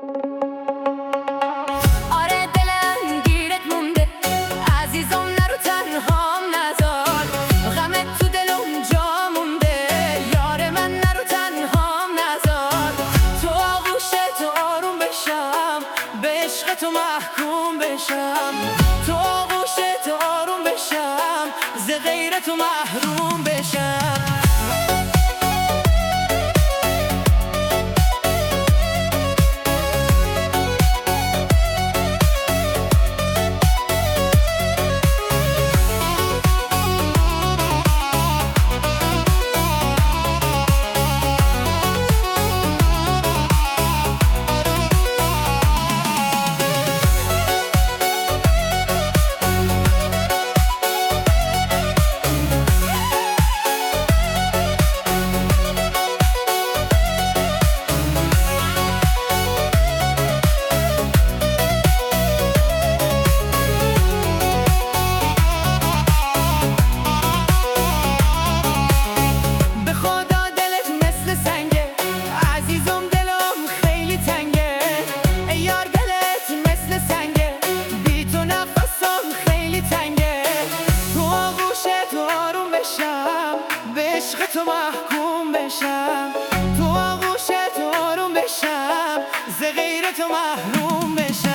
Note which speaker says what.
Speaker 1: آره دلم گیرت مونده عزیزم، نرو تنهام نذار. غمت تو دلم جا مونده یار من، نرو تنهام نذار. تو آغوشت آروم بشم، به عشق تو محکوم بشم. تو آغوشت آروم بشم، ز غیر تو محروم بشم. عشق تو محکوم بشم، تو آغوشت آروم بشم، ز غیر تو محروم بشم.